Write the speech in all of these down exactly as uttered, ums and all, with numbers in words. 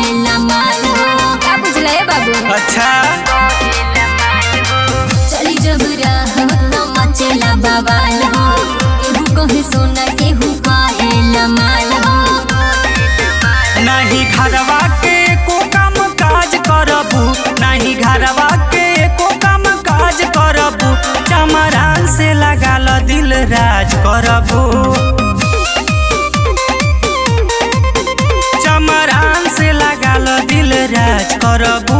कहेला माल हो। का बुझला है बाबू? अच्छा चली जब राह तो मचेला बवाल हो। केहू कहे सोना केहू कहेला माल हो। नहीं घरवा के को काम काज करबू, नहीं घरवा के को काम काज करबू, चमरान से लगाल दिल राज करबू, चमरान से लगाल दिल राज करबू।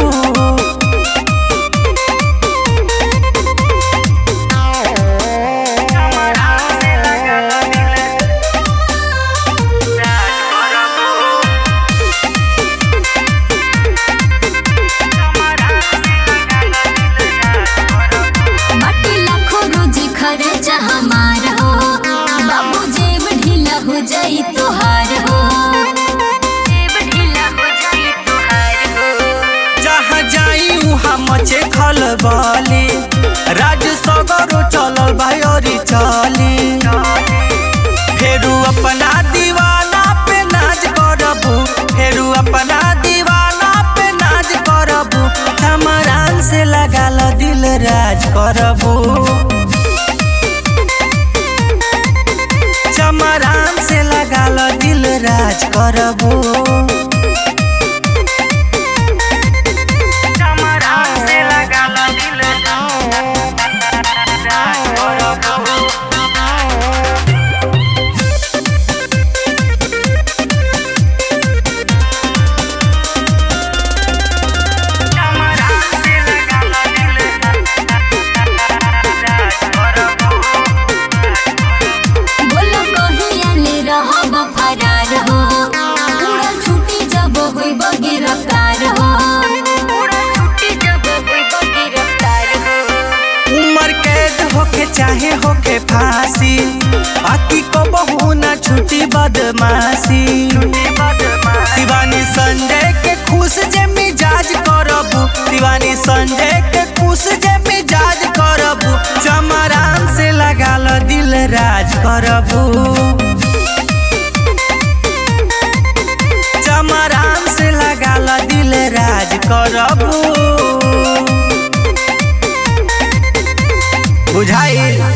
खर्चा हमार हो बाबू, जेब ढीला हो जाई तोहार हो, जेब ढीला हो जाई तोहार हो। जहाँ जाई उहाँ मचे खलबली, राज सगरो चलल भाई चली, फेरू अपना दीवाना पे नाज करबू, फेरू अपना दीवाना पे नाज करबू, चमरान से लगाल दिल राज करबू, चमरान से लगाल दिल राज करबू, चमरान से लगाल दिल राज करबू। फरार हो पूरा छुट्टी जब होई गिरफ्तार हो, पूरा छुट्टी जब होई गिरफ्तार हो। उम्र कैद होके चाहे होके फांसी, बाकी को बहू ना छुट्टी बदमाशी, दीवानी संजय के खुश जे मिजाज करबू, दीवानी संजय के खुश जे मिजाज करबू, चमरान से लगाल दिल राज करबू, चमरान से लगाल दिल राज करबू। बुझाई।